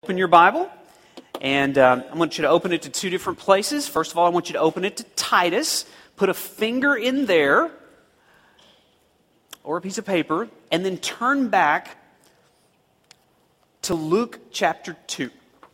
Open your Bible, and I want you to open it to two different places. First of all, I want you to open it to Titus. Put a finger in there, or a piece of paper, and then turn back to Luke chapter 2.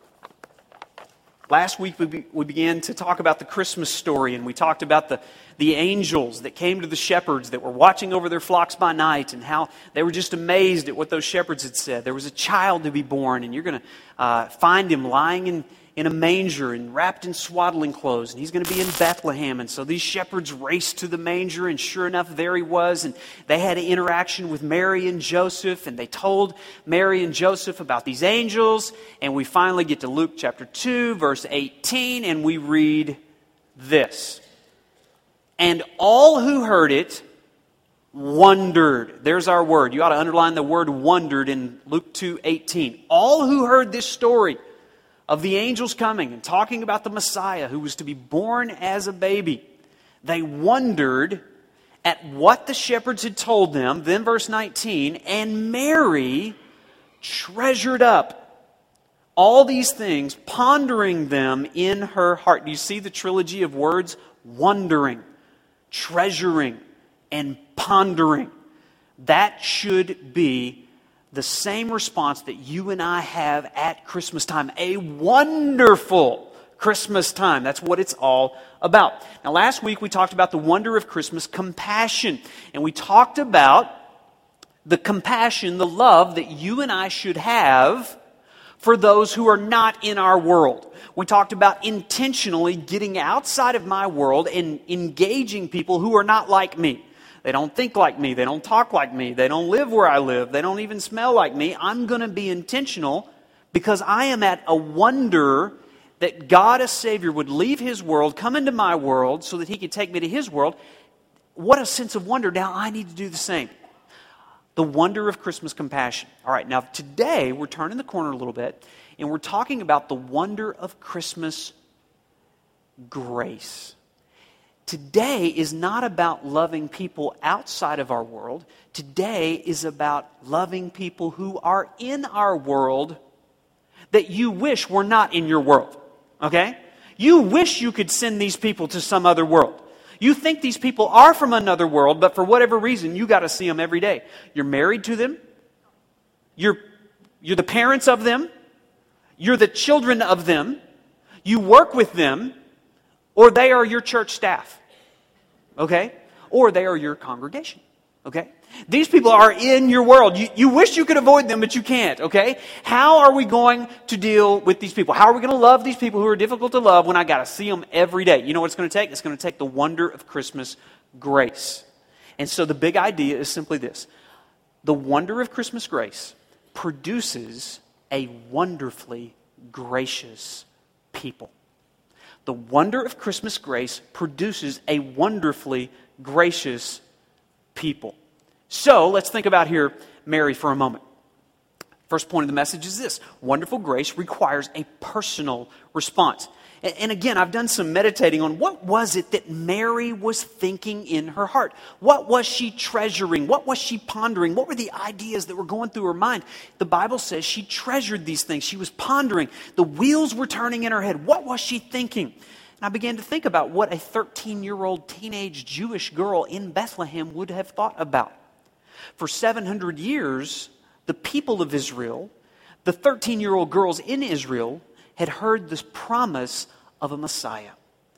Last week we began to talk about the Christmas story, and we talked about the angels that came to the shepherds that were watching over their flocks by night, and how they were just amazed at what those shepherds had said. There was a child to be born, and you're going to find him lying in a manger and wrapped in swaddling clothes, and he's going to be in Bethlehem. And so these shepherds raced to the manger, and sure enough, there he was. And they had an interaction with Mary and Joseph, and they told Mary and Joseph about these angels. And we finally get to Luke chapter 2, verse 18, and we read this. And all who heard it wondered. There's our word. You ought to underline the word wondered in Luke 2:18. All who heard this story of the angels coming and talking about the Messiah who was to be born as a baby, they wondered at what the shepherds had told them. Then verse 19, and Mary treasured up all these things, pondering them in her heart. Do you see the trilogy of words? Wondering, treasuring, and pondering. That should be the same response that you and I have at Christmas time. A wonderful Christmas time. That's what it's all about. Now, last week we talked about the wonder of Christmas, compassion. And we talked about the compassion, the love that you and I should have for those who are not in our world. We talked about intentionally getting outside of my world and engaging people who are not like me. They don't think like me. They don't talk like me. They don't live where I live. They don't even smell like me. I'm going to be intentional because I am at a wonder that God as Savior would leave His world, come into my world so that He could take me to His world. What a sense of wonder. Now I need to do the same. The wonder of Christmas compassion. All right, now today we're turning the corner a little bit and we're talking about the wonder of Christmas grace. Today is not about loving people outside of our world. Today is about loving people who are in our world that you wish were not in your world. Okay? You wish you could send these people to some other world. You think these people are from another world, but for whatever reason, you got to see them every day. You're married to them. You're the parents of them. You're the children of them. You work with them. Or they are your church staff, okay? Or they are your congregation, okay? These people are in your world. You wish you could avoid them, but you can't, okay? How are we going to deal with these people? How are we going to love these people who are difficult to love when I got to see them every day? You know what it's going to take? It's going to take the wonder of Christmas grace. And so the big idea is simply this. The wonder of Christmas grace produces a wonderfully gracious people. The wonder of Christmas grace produces a wonderfully gracious people. So let's think about here Mary for a moment. First point of the message is this. Wonderful grace requires a personal response. And again, I've done some meditating on what was it that Mary was thinking in her heart. What was she treasuring? What was she pondering? What were the ideas that were going through her mind? The Bible says she treasured these things. She was pondering. The wheels were turning in her head. What was she thinking? And I began to think about what a 13-year-old teenage Jewish girl in Bethlehem would have thought about. For 700 years, the people of Israel, the 13-year-old girls in Israel, had heard this promise of a Messiah.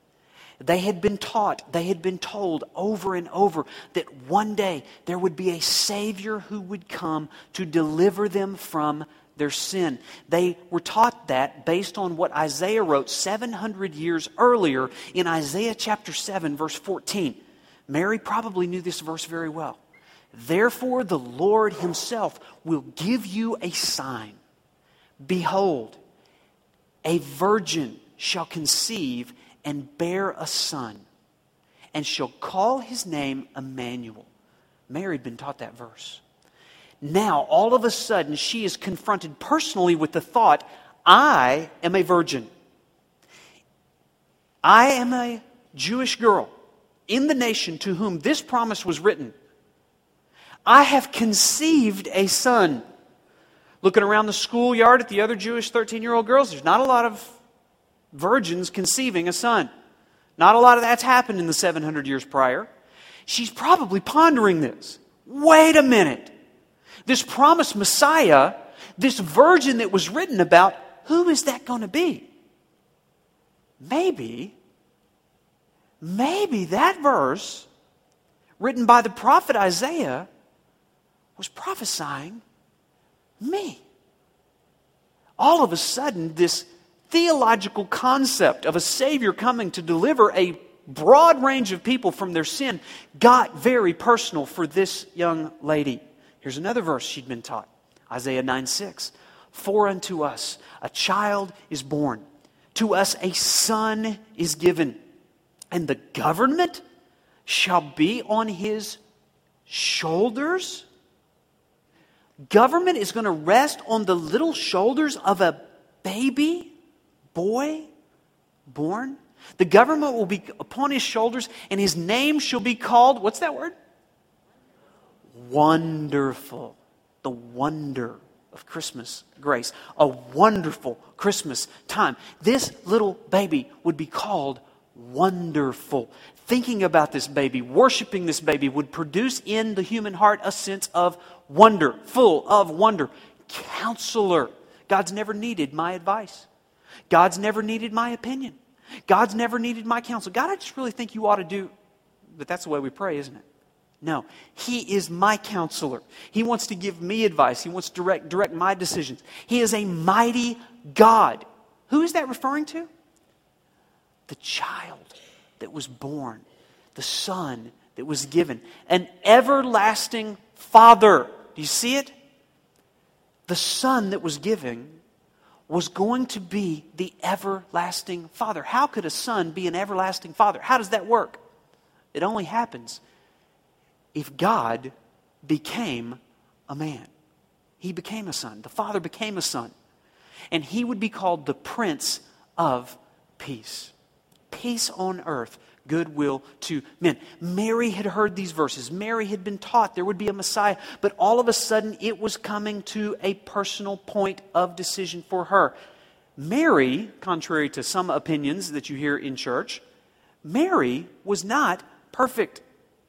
They had been taught, they had been told over and over that one day there would be a Savior who would come to deliver them from their sin. They were taught that based on what Isaiah wrote 700 years earlier in Isaiah chapter 7, verse 14. Mary probably knew this verse very well. Therefore the Lord Himself will give you a sign. Behold, a virgin shall conceive and bear a son, and shall call his name Emmanuel. Mary had been taught that verse. Now, all of a sudden, she is confronted personally with the thought, I am a virgin. I am a Jewish girl in the nation to whom this promise was written. I have conceived a son. Looking around the schoolyard at the other Jewish 13-year-old girls, there's not a lot of virgins conceiving a son. Not a lot of that's happened in the 700 years prior. She's probably pondering this. Wait a minute. This promised Messiah, this virgin that was written about, who is that going to be? Maybe that verse written by the prophet Isaiah was prophesying me. All of a sudden, this theological concept of a Savior coming to deliver a broad range of people from their sin got very personal for this young lady. Here's another verse she'd been taught. Isaiah 9:6. For unto us a child is born, to us a son is given, and the government shall be on his shoulders. Government is going to rest on the little shoulders of a baby boy born. The government will be upon his shoulders, and his name shall be called, what's that word? Wonderful. The wonder of Christmas grace. A wonderful Christmas time. This little baby would be called Wonderful. Thinking about this baby, worshiping this baby would produce in the human heart a sense of wonder, full of wonder. Counselor. God's never needed my advice. God's never needed my opinion. God's never needed my counsel. God, I just really think you ought to do, but that's the way we pray, isn't it? No, He is my counselor. He wants to give me advice. He wants to direct my decisions. He is a mighty God. Who is that referring to? The child that was born, the son that was given, an everlasting Father. Do you see it? The son that was given was going to be the everlasting Father. How could a son be an everlasting Father? How does that work? It only happens if God became a man. He became a son. The Father became a son. And He would be called the Prince of Peace. Peace on earth, goodwill to men. Mary had heard these verses. Mary had been taught there would be a Messiah. But all of a sudden, it was coming to a personal point of decision for her. Mary, contrary to some opinions that you hear in church, Mary was not perfect.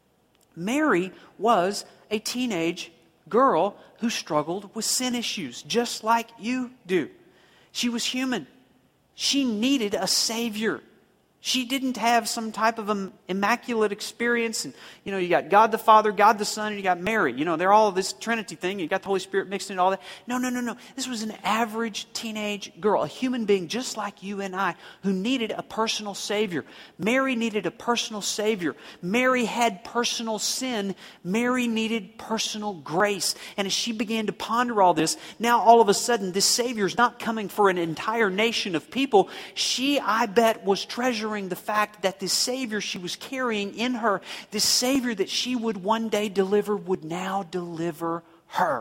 Mary was a teenage girl who struggled with sin issues, just like you do. She was human. She needed a Savior. She didn't have some type of immaculate experience. And, you got God the Father, God the Son, and you got Mary. They're all this Trinity thing. You got the Holy Spirit mixed into all that. No. This was an average teenage girl, a human being just like you and I, who needed a personal Savior. Mary needed a personal Savior. Mary had personal sin. Mary needed personal grace. And as she began to ponder all this, now all of a sudden, this Savior is not coming for an entire nation of people. She, I bet, was treasuring the fact that this Savior she was carrying in her, this Savior that she would one day deliver, would now deliver her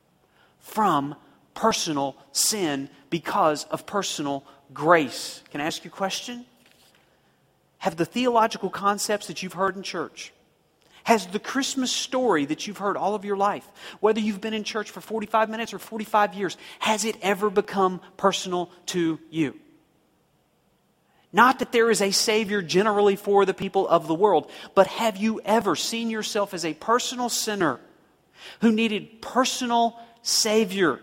from personal sin because of personal grace. Can I ask you a question? Have the theological concepts that you've heard in church, has the Christmas story that you've heard all of your life, whether you've been in church for 45 minutes or 45 years, has it ever become personal to you? Not that there is a Savior generally for the people of the world, but have you ever seen yourself as a personal sinner who needed personal Savior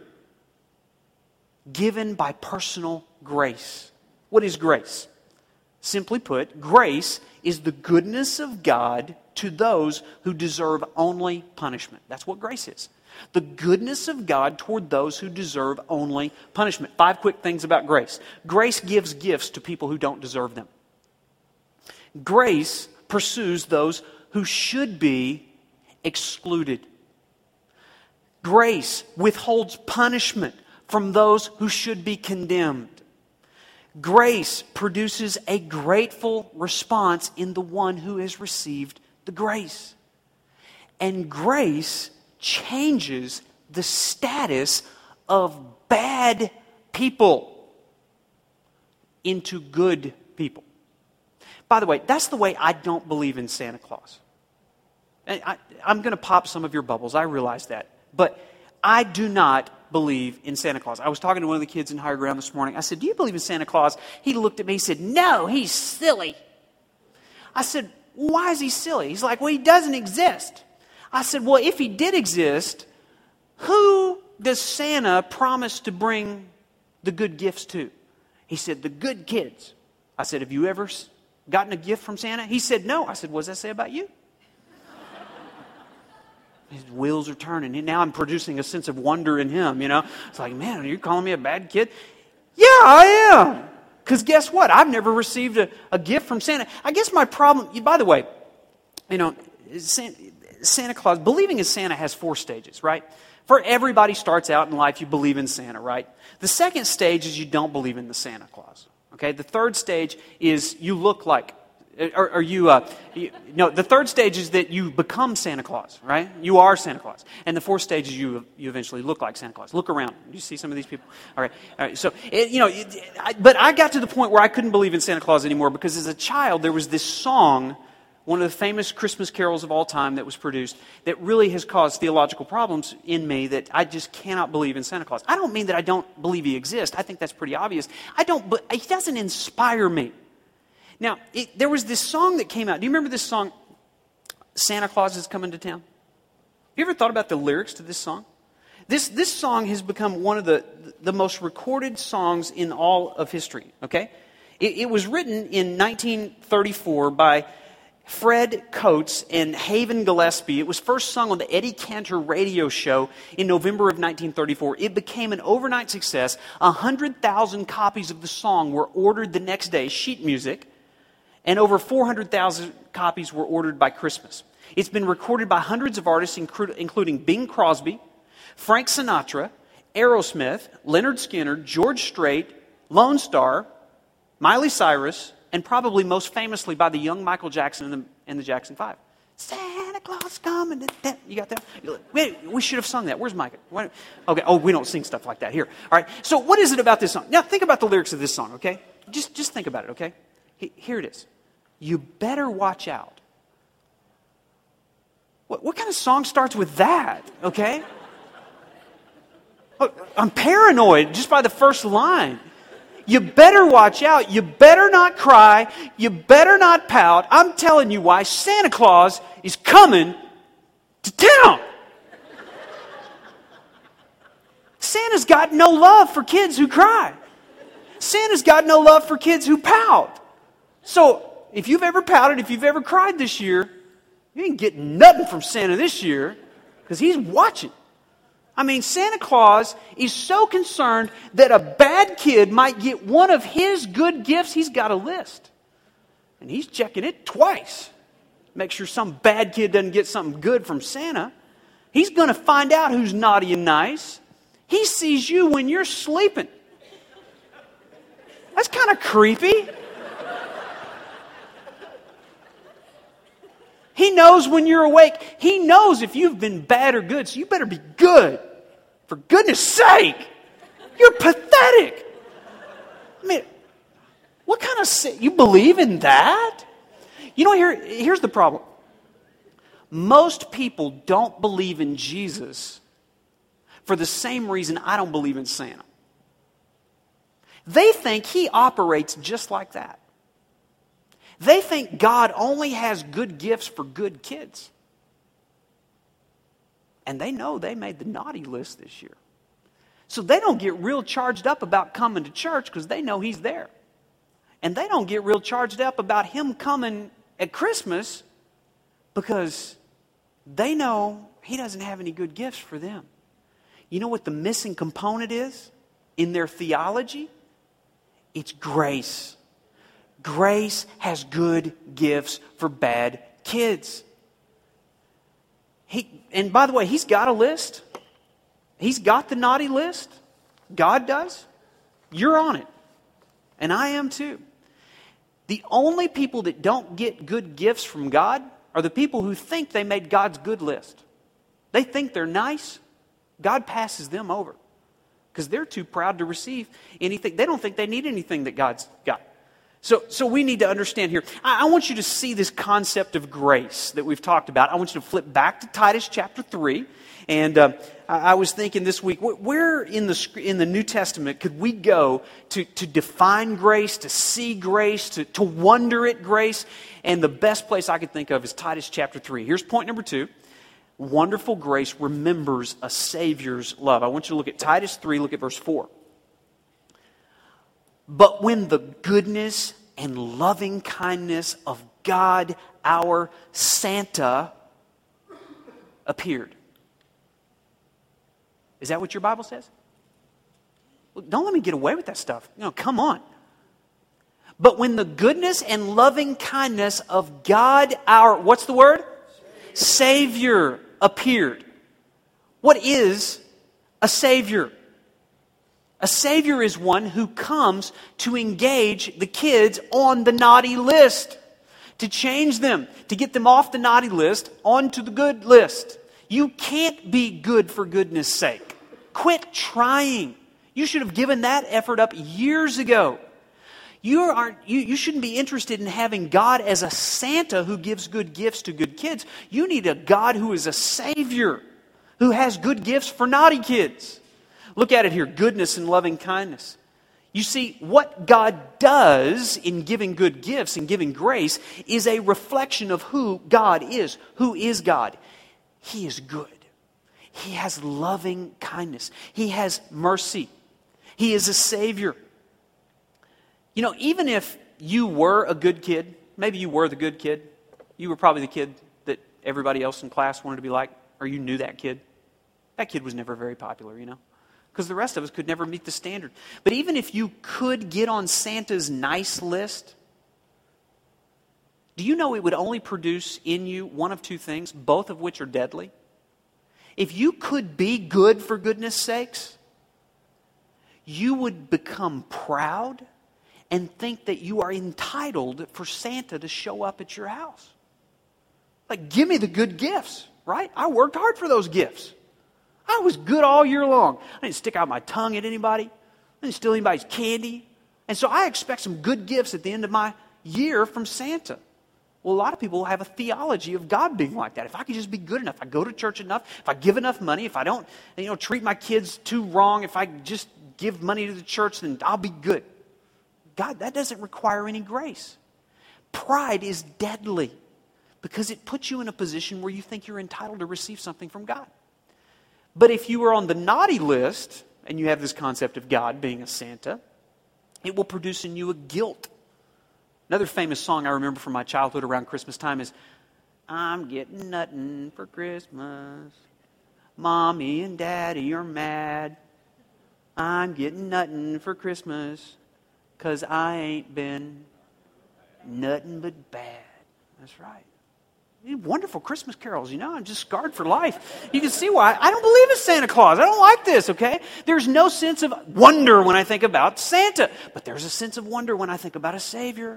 given by personal grace? What is grace? Simply put, grace is the goodness of God to those who deserve only punishment. That's what grace is. The goodness of God toward those who deserve only punishment. 5 quick things about grace. Grace gives gifts to people who don't deserve them. Grace pursues those who should be excluded. Grace withholds punishment from those who should be condemned. Grace produces a grateful response in the one who has received the grace. And grace changes the status of bad people into good people. By the way, that's the way I don't believe in Santa Claus. I'm going to pop some of your bubbles, I realize that. But I do not believe in Santa Claus. I was talking to one of the kids in Higher Ground this morning. I said, do you believe in Santa Claus? He looked at me, he said, no, he's silly. I said, why is he silly? He's like, well, he doesn't exist. I said, well, if he did exist, who does Santa promise to bring the good gifts to? He said, the good kids. I said, have you ever gotten a gift from Santa? He said, no. I said, what does that say about you? His wheels are turning. And now I'm producing a sense of wonder in him, you know. It's like, man, are you calling me a bad kid? Yeah, I am. Because guess what? I've never received a gift from Santa. I guess my problem, by the way, you know, Santa Claus, believing in Santa has 4 stages, right? For everybody starts out in life, you believe in Santa, right? The second stage is you don't believe in the Santa Claus, okay? The third stage is you look like, the third stage is that you become Santa Claus, right? You are Santa Claus. And the fourth stage is you eventually look like Santa Claus. Look around. Do you see some of these people? All right. So, but I got to the point where I couldn't believe in Santa Claus anymore because as a child, there was this song, one of the famous Christmas carols of all time that was produced, that really has caused theological problems in me that I just cannot believe in Santa Claus. I don't mean that I don't believe he exists. I think that's pretty obvious. But he doesn't inspire me. Now, there was this song that came out. Do you remember this song, Santa Claus is Coming to Town? Have you ever thought about the lyrics to this song? This song has become one of the most recorded songs in all of history, okay? It was written in 1934 by Fred Coates and Haven Gillespie. It was first sung on the Eddie Cantor radio show in November of 1934. It became an overnight success. 100,000 copies of the song were ordered the next day, sheet music, and over 400,000 copies were ordered by Christmas. It's been recorded by hundreds of artists, including Bing Crosby, Frank Sinatra, Aerosmith, Leonard Skinner, George Strait, Lone Star, Miley Cyrus, and probably most famously by the young Michael Jackson and the Jackson 5. Santa Claus coming to town. You got that? We should have sung that. Where's Micah? Okay. Oh, we don't sing stuff like that here. All right. So what is it about this song? Now think about the lyrics of this song, okay? Just think about it, okay? Here it is. You better watch out. What kind of song starts with that, okay? I'm paranoid just by the first line. You better watch out. You better not cry. You better not pout. I'm telling you why. Santa Claus is coming to town. Santa's got no love for kids who cry. Santa's got no love for kids who pout. So, if you've ever pouted, if you've ever cried this year, you ain't getting nothing from Santa this year because he's watching. I mean, Santa Claus is so concerned that a bad kid might get one of his good gifts. He's got a list. And he's checking it twice. Make sure some bad kid doesn't get something good from Santa. He's going to find out who's naughty and nice. He sees you when you're sleeping. That's kind of creepy. He knows when you're awake. He knows if you've been bad or good, so you better be good. For goodness sake, you're pathetic. I mean, what kind of... You believe in that? You know, here's the problem. Most people don't believe in Jesus for the same reason I don't believe in Santa. They think he operates just like that. They think God only has good gifts for good kids. And they know they made the naughty list this year. So they don't get real charged up about coming to church because they know he's there. And they don't get real charged up about him coming at Christmas because they know he doesn't have any good gifts for them. You know what the missing component is in their theology? It's grace. Grace has good gifts for bad kids. And by the way, he's got a list. He's got the naughty list. God does. You're on it. And I am too. The only people that don't get good gifts from God are the people who think they made God's good list. They think they're nice. God passes them over because they're too proud to receive anything. They don't think they need anything that God's got. So we need to understand here. I want you to see this concept of grace that we've talked about. I want you to flip back to Titus chapter 3. And I was thinking this week, where in the New Testament could we go to define grace, to see grace, to wonder at grace? And the best place I could think of is Titus chapter 3. Here's point number 2. Wonderful grace remembers a Savior's love. I want you to look at Titus 3, look at verse 4. But when the goodness and loving kindness of God, our Santa, appeared. Is that what your Bible says? Well, don't let me get away with that stuff. Come on. But when the goodness and loving kindness of God, our, what's the word? Savior appeared. What is a Savior? A Savior is one who comes to engage the kids on the naughty list, to change them, to get them off the naughty list onto the good list. You can't be good for goodness sake. Quit trying. You should have given that effort up years ago. You shouldn't be interested in having God as a Santa who gives good gifts to good kids. You need a God who is a Savior, who has good gifts for naughty kids. Look at it here, goodness and loving kindness. You see, what God does in giving good gifts and giving grace is a reflection of who God is. Who is God? He is good. He has loving kindness. He has mercy. He is a Savior. Even if you were a good kid, maybe you were the good kid, you were probably the kid that everybody else in class wanted to be like, or you knew that kid. That kid was never very popular, because the rest of us could never meet the standard. But even if you could get on Santa's nice list, do you know it would only produce in you one of two things, both of which are deadly? If you could be good for goodness sakes, you would become proud and think that you are entitled for Santa to show up at your house. Like, give me the good gifts, right? I worked hard for those gifts. I was good all year long. I didn't stick out my tongue at anybody. I didn't steal anybody's candy. And so I expect some good gifts at the end of my year from Santa. Well, a lot of people have a theology of God being like that. If I could just be good enough, if I go to church enough, if I give enough money, if I don't, treat my kids too wrong, if I just give money to the church, then I'll be good. God, that doesn't require any grace. Pride is deadly because it puts you in a position where you think you're entitled to receive something from God. But if you are on the naughty list, and you have this concept of God being a Santa, it will produce in you a guilt. Another famous song I remember from my childhood around Christmas time is, I'm getting nothing for Christmas. Mommy and Daddy are mad. I'm getting nothing for Christmas, 'cause I ain't been nothing but bad. That's right. Wonderful Christmas carols, I'm just scarred for life. You can see why. I don't believe in Santa Claus. I don't like this, okay? There's no sense of wonder when I think about Santa. But there's a sense of wonder when I think about a Savior.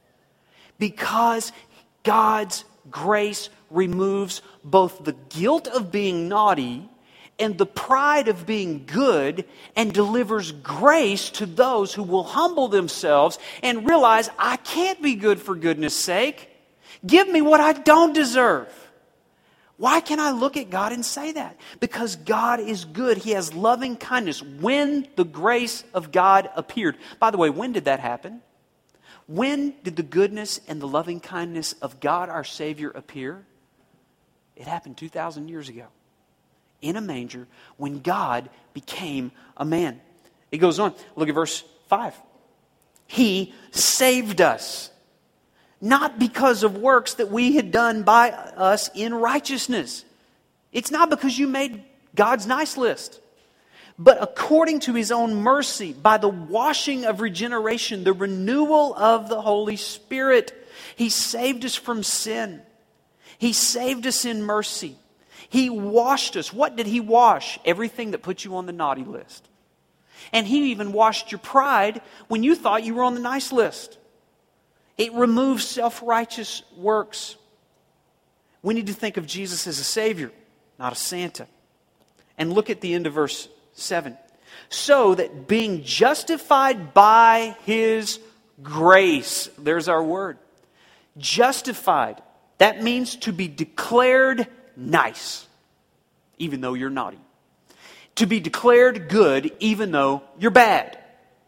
Because God's grace removes both the guilt of being naughty and the pride of being good, and delivers grace to those who will humble themselves and realize, I can't be good for goodness sake. Give me what I don't deserve. Why can I look at God and say that? Because God is good. He has loving kindness. When the grace of God appeared. By the way, when did that happen? When did the goodness and the loving kindness of God, our Savior, appear? It happened 2,000 years ago. In a manger, when God became a man. It goes on. Look at verse 5. He saved us. Not because of works that we had done by us in righteousness. It's not because you made God's nice list. But according to His own mercy, by the washing of regeneration, the renewal of the Holy Spirit. He saved us from sin. He saved us in mercy. He washed us. What did He wash? Everything that put you on the naughty list. And He even washed your pride when you thought you were on the nice list. It removes self-righteous works. We need to think of Jesus as a Savior, not a Santa. And look at the end of verse 7. So that being justified by His grace, there's our word. Justified. That means to be declared nice. even though you're naughty. To be declared good, even though you're bad.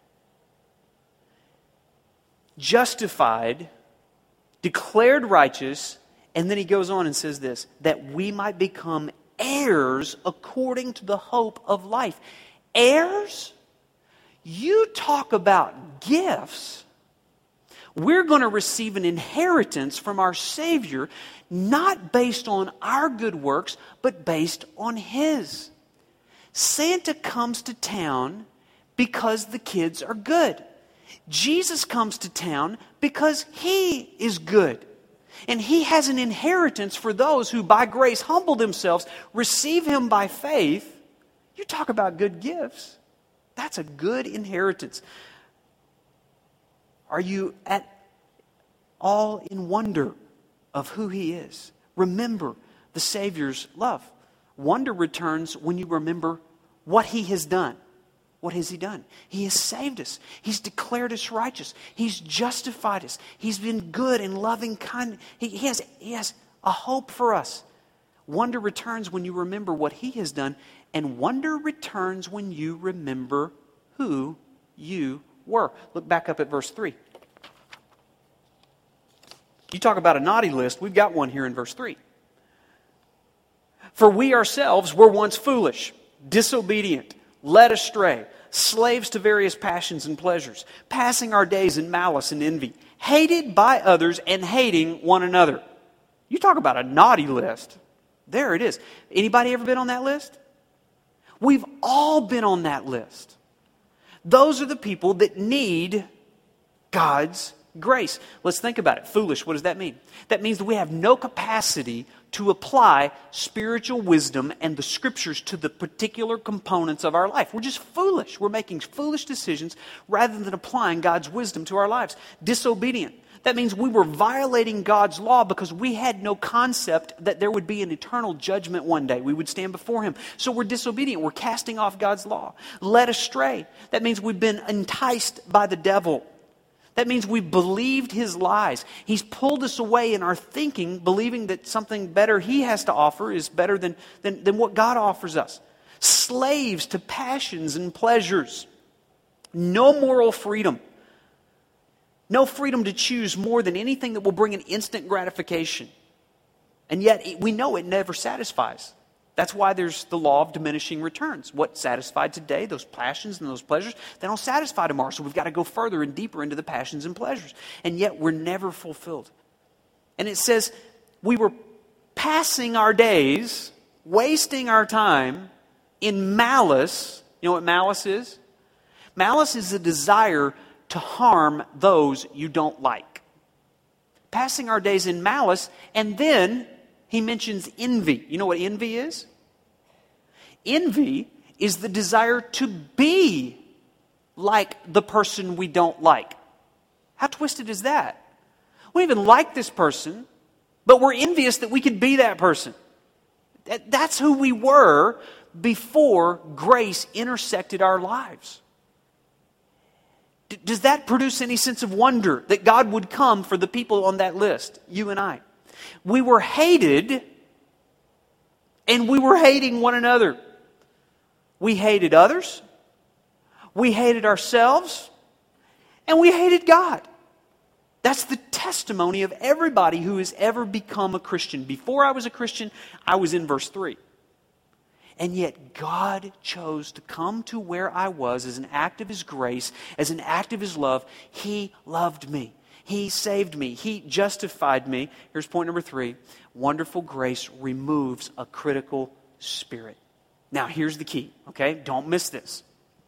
Justified, declared righteous, and then he goes on and says this, that we might become heirs according to the hope of life. Heirs? You talk about gifts. We're going to receive an inheritance from our Savior, not based on our good works, but based on His. Santa comes to town because the kids are good. Jesus comes to town because He is good. And He has an inheritance for those who by grace humble themselves, receive Him by faith. You talk about good gifts. That's a good inheritance. Are you at all in wonder of who He is? Remember the Savior's love. Wonder returns when you remember what He has done. What has He done? He has saved us. He's declared us righteous. He's justified us. He's been good and loving, kind. He has a hope for us. Wonder returns when you remember what He has done, and wonder returns when you remember who you were. Look back up at verse 3. You talk about a naughty list. We've got one here in verse 3. For we ourselves were once foolish, disobedient, led astray, slaves to various passions and pleasures, passing our days in malice and envy, hated by others and hating one another. You talk about a naughty list. There it is. Anybody ever been on that list? We've all been on that list. Those are the people that need God's grace. Let's think about it. Foolish, what does that mean? That means that we have no capacity to apply spiritual wisdom and the Scriptures to the particular components of our life. We're just foolish. We're making foolish decisions rather than applying God's wisdom to our lives. Disobedient. That means we were violating God's law because we had no concept that there would be an eternal judgment one day. We would stand before Him. So we're disobedient. We're casting off God's law. Led astray. That means we've been enticed by the devil. That means we believed his lies. He's pulled us away in our thinking, believing that something better he has to offer is better than what God offers us. Slaves to passions and pleasures. No moral freedom. No freedom to choose more than anything that will bring an instant gratification. And yet we know it never satisfies. That's why there's the law of diminishing returns. What satisfied today, those passions and those pleasures, they don't satisfy tomorrow. So we've got to go further and deeper into the passions and pleasures. And yet we're never fulfilled. And it says we were passing our days, wasting our time in malice. You know what malice is? Malice is a desire to harm those you don't like. Passing our days in malice, and then he mentions envy. You know what envy is? Envy is the desire to be like the person we don't like. How twisted is that? We don't even like this person, but we're envious that we could be that person. That's who we were before grace intersected our lives. Does that produce any sense of wonder that God would come for the people on that list, you and I? We were hated, and we were hating one another. We hated others, we hated ourselves, and we hated God. That's the testimony of everybody who has ever become a Christian. Before I was a Christian, I was in verse 3. And yet God chose to come to where I was as an act of His grace, as an act of His love. He loved me. He saved me. He justified me. Here's point number 3. Wonderful grace removes a critical spirit. Now, here's the key, okay? Don't miss this.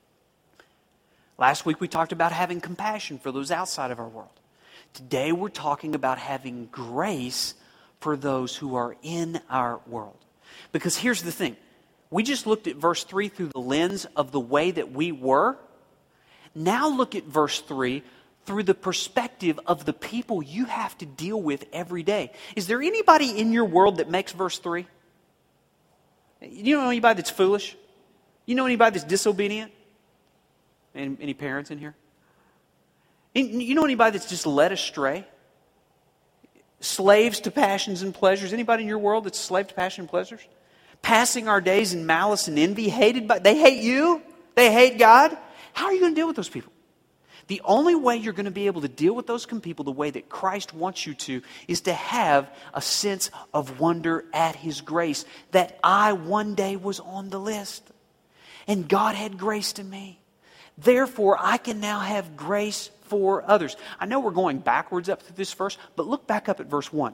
Last week we talked about having compassion for those outside of our world. Today we're talking about having grace for those who are in our world. Because here's the thing. We just looked at verse 3 through the lens of the way that we were. Now look at verse 3 through the perspective of the people you have to deal with every day. Is there anybody in your world that makes verse 3? You know anybody that's foolish? You know anybody that's disobedient? Any parents in here? You know anybody that's just led astray? Slaves to passions and pleasures? Anybody in your world that's a slave to passion and pleasures? passing our days in malice and envy, they hate you, they hate God. How are you going to deal with those people? The only way you're going to be able to deal with those people the way that Christ wants you to is to have a sense of wonder at His grace, that I one day was on the list and God had grace to me. Therefore, I can now have grace for others. I know we're going backwards up through this verse, but look back up at verse 1.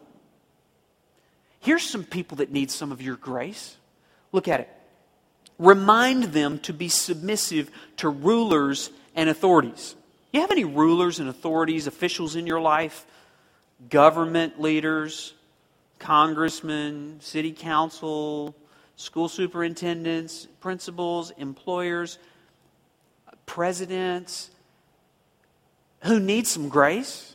Here's some people that need some of your grace. Look at it. Remind them to be submissive to rulers and authorities. You have any rulers and authorities, officials in your life? Government leaders, congressmen, city council, school superintendents, principals, employers, presidents, who need some grace?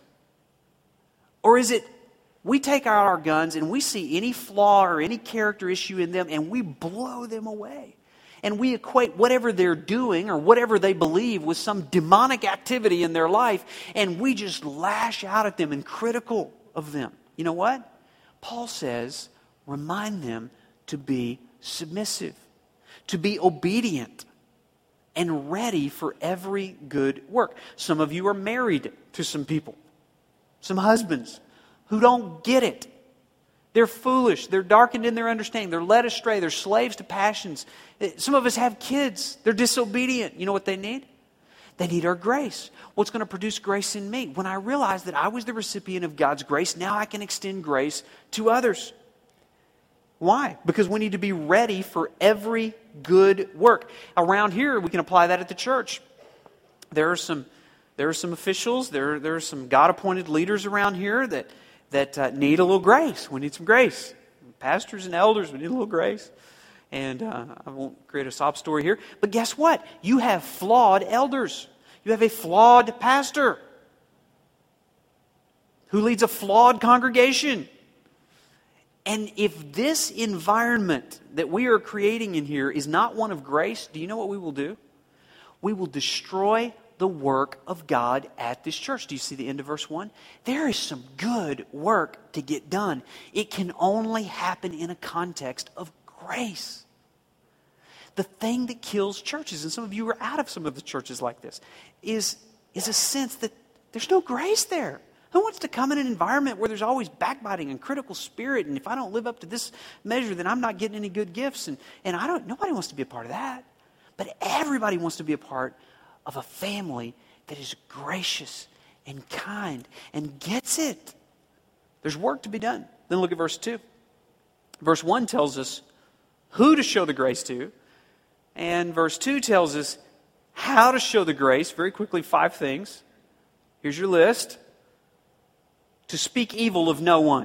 Or is it we take out our guns and we see any flaw or any character issue in them and we blow them away? And we equate whatever they're doing or whatever they believe with some demonic activity in their life, and we just lash out at them and critical of them. You know what? Paul says, remind them to be submissive, to be obedient, and ready for every good work. Some of you are married to some people, some husbands who don't get it. They're foolish. They're darkened in their understanding. They're led astray. They're slaves to passions. Some of us have kids. They're disobedient. You know what they need? They need our grace. What's going to produce grace in me? When I realize that I was the recipient of God's grace, now I can extend grace to others. Why? Because we need to be ready for every good work. Around here, we can apply that at the church. There are some officials, there are some God-appointed leaders around here that need a little grace. We need some grace. Pastors and elders, we need a little grace. And I won't create a sob story here. But guess what? You have flawed elders. You have a flawed pastor who leads a flawed congregation. And if this environment that we are creating in here is not one of grace, do you know what we will do? We will destroy the work of God at this church. Do you see the end of verse 1? There is some good work to get done. It can only happen in a context of grace. The thing that kills churches, and some of you are out of some of the churches like this, is a sense that there's no grace there. Who wants to come in an environment where there's always backbiting and critical spirit, and if I don't live up to this measure, then I'm not getting any good gifts, and nobody wants to be a part of that. But everybody wants to be a part of a family that is gracious and kind and gets it. There's work to be done. Then look at verse 2. Verse 1 tells us who to show the grace to, and verse 2 tells us how to show the grace. Very quickly, 5 things. Here's your list. To speak evil of no one.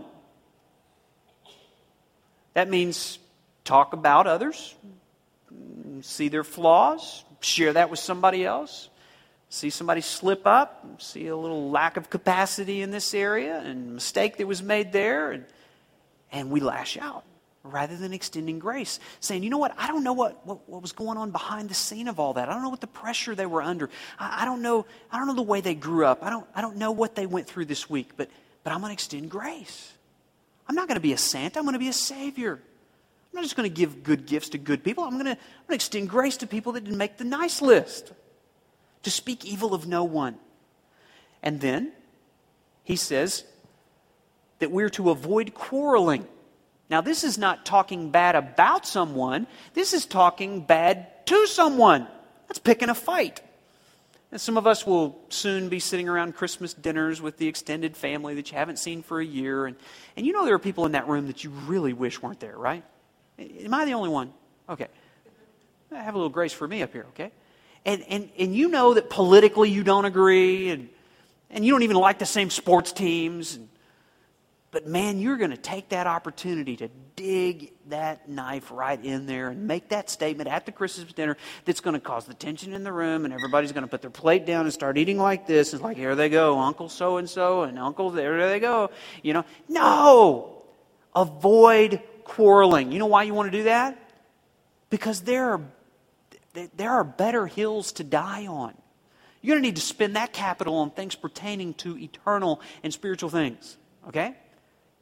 That means talk about others, see their flaws, share that with somebody else. See somebody slip up, see a little lack of capacity in this area and mistake that was made there, and we lash out rather than extending grace. Saying, you know what, I don't know what was going on behind the scene of all that. I don't know what the pressure they were under. I don't know the way they grew up. I don't know what they went through this week, but I'm going to extend grace. I'm not going to be a Santa. I'm going to be a Savior. I'm not just going to give good gifts to good people. I'm going to extend grace to people that didn't make the nice list. To speak evil of no one. And then he says that we're to avoid quarreling. Now, this is not talking bad about someone. This is talking bad to someone. That's picking a fight. And some of us will soon be sitting around Christmas dinners with the extended family that you haven't seen for a year. And you know there are people in that room that you really wish weren't there, right? Am I the only one? Okay. Have a little grace for me up here, okay? And you know that politically you don't agree, and you don't even like the same sports teams. But man, you're going to take that opportunity to dig that knife right in there and make that statement at the Christmas dinner that's going to cause the tension in the room, and everybody's going to put their plate down and start eating like this. It's like, here they go, Uncle so-and-so and Uncle there they go. You know, no! Avoid quarreling. You know why you want to do that? Because there are better hills to die on. You're going to need to spend that capital on things pertaining to eternal and spiritual things. Okay?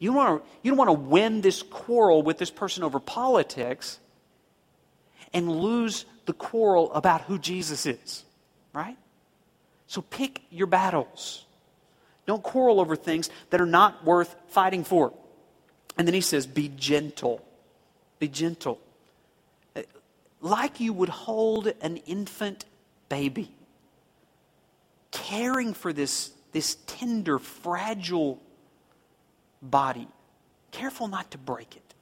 You don't want to win this quarrel with this person over politics and lose the quarrel about who Jesus is, right? So pick your battles. Don't quarrel over things that are not worth fighting for. And then he says, be gentle. Be gentle. Like you would hold an infant baby. Caring for this tender, fragile body. Careful not to break it.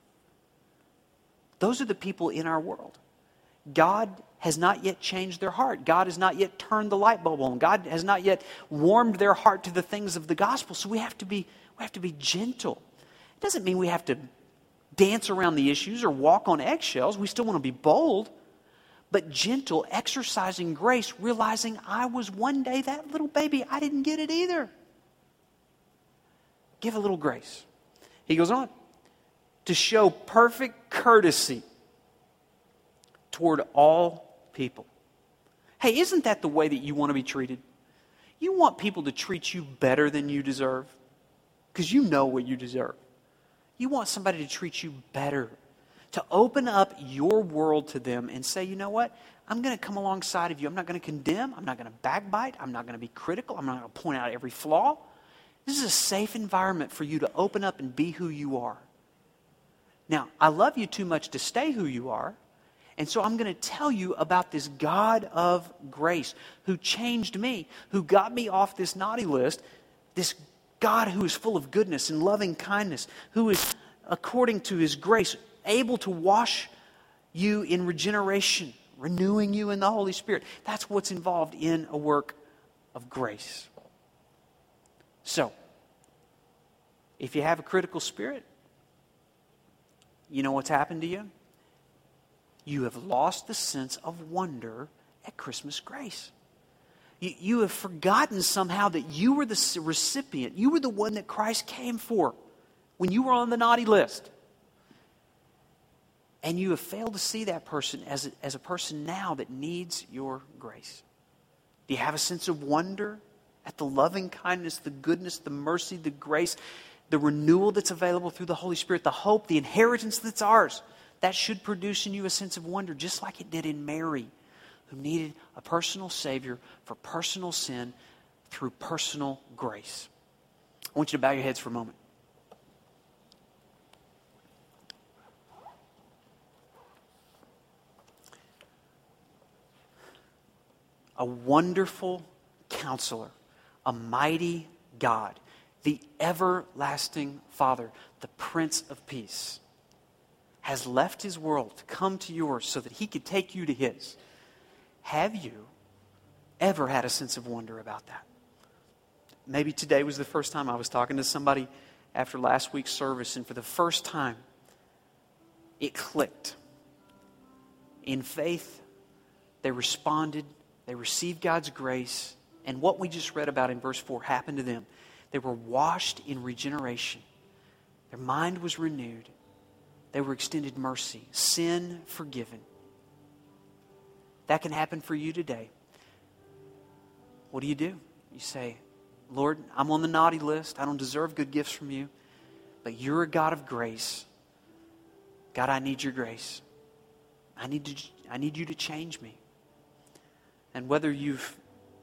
Those are the people in our world. God has not yet changed their heart. God has not yet turned the light bulb on. God has not yet warmed their heart to the things of the gospel. So we have to be gentle. It doesn't mean we have to dance around the issues or walk on eggshells. We still want to be bold, but gentle, exercising grace, realizing I was one day that little baby. I didn't get it either. Give a little grace. He goes on to show perfect courtesy toward all people. Hey, isn't that the way that you want to be treated? You want people to treat you better than you deserve because you know what you deserve. You want somebody to treat you better, to open up your world to them and say, you know what? I'm going to come alongside of you. I'm not going to condemn. I'm not going to backbite. I'm not going to be critical. I'm not going to point out every flaw. This is a safe environment for you to open up and be who you are. Now, I love you too much to stay who you are. And so I'm going to tell you about this God of grace who changed me, who got me off this naughty list, this God who is full of goodness and loving kindness, who is, according to his grace, able to wash you in regeneration, renewing you in the Holy Spirit. That's what's involved in a work of grace. So, if you have a critical spirit, you know what's happened to you? You have lost the sense of wonder at Christmas grace. You have forgotten somehow that you were the recipient. You were the one that Christ came for when you were on the naughty list. And you have failed to see that person as a person now that needs your grace. Do you have a sense of wonder at the loving kindness, the goodness, the mercy, the grace, the renewal that's available through the Holy Spirit, the hope, the inheritance that's ours? That should produce in you a sense of wonder, just like it did in Mary, who needed a personal Savior for personal sin through personal grace. I want you to bow your heads for a moment. A wonderful counselor, a mighty God, the everlasting Father, the Prince of Peace, has left his world to come to yours so that he could take you to his. Have you ever had a sense of wonder about that? Maybe today was the first time I was talking to somebody after last week's service, and for the first time, it clicked. In faith, they responded, they received God's grace, and what we just read about in verse 4 happened to them. They were washed in regeneration. Their mind was renewed. They were extended mercy, sin forgiven. That can happen for you today. What do? You say, Lord, I'm on the naughty list. I don't deserve good gifts from you. But you're a God of grace. God, I need your grace. I need you to change me. And whether you've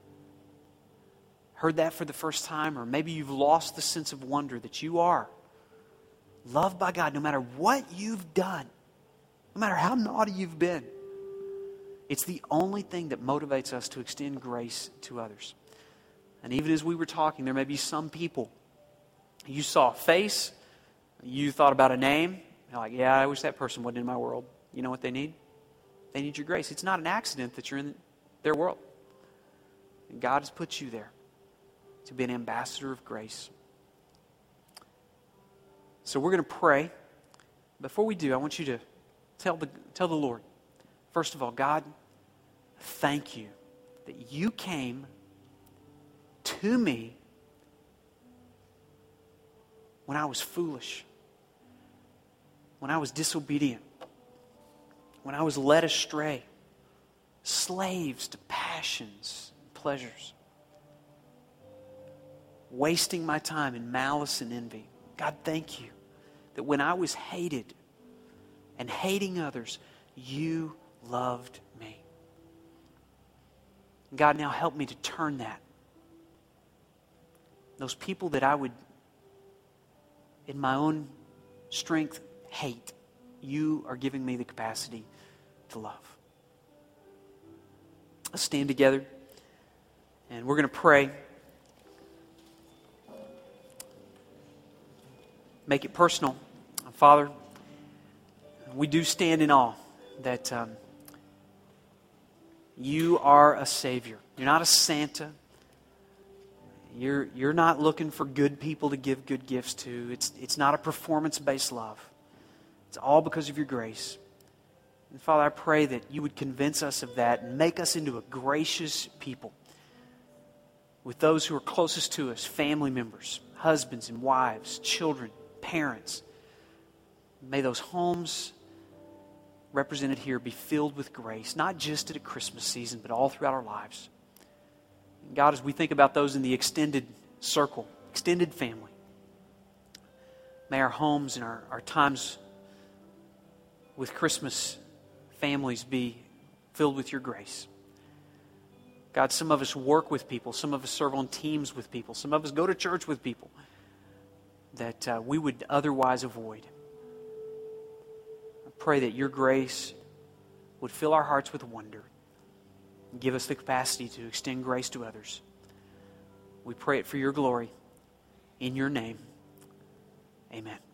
heard that for the first time, or maybe you've lost the sense of wonder that you are loved by God no matter what you've done, no matter how naughty you've been. It's the only thing that motivates us to extend grace to others. And even as we were talking, there may be some people, you saw a face, you thought about a name, you're like, yeah, I wish that person wasn't in my world. You know what they need? They need your grace. It's not an accident that you're in their world. And God has put you there to be an ambassador of grace. So we're going to pray. Before we do, I want you to tell the Lord, first of all, God, thank you that you came to me when I was foolish, when I was disobedient, when I was led astray, slaves to passions, pleasures, wasting my time in malice and envy. God, thank you that when I was hated and hating others, you loved me. God, now help me to turn that. Those people that I would, in my own strength, hate, you are giving me the capacity to love. Let's stand together and we're going to pray. Make it personal. Father, we do stand in awe that you are a Savior. You're not a Santa. You're not looking for good people to give good gifts to. It's not a performance-based love. It's all because of your grace. And Father, I pray that you would convince us of that and make us into a gracious people with those who are closest to us, family members, husbands and wives, children, parents. May those homes represented here be filled with grace, not just at a Christmas season, but all throughout our lives. And God, as we think about those in the extended circle, extended family, may our homes and our times with Christmas families be filled with your grace. God, some of us work with people, some of us serve on teams with people, some of us go to church with people that we would otherwise avoid. I pray that your grace would fill our hearts with wonder and give us the capacity to extend grace to others. We pray it for your glory. In your name, amen.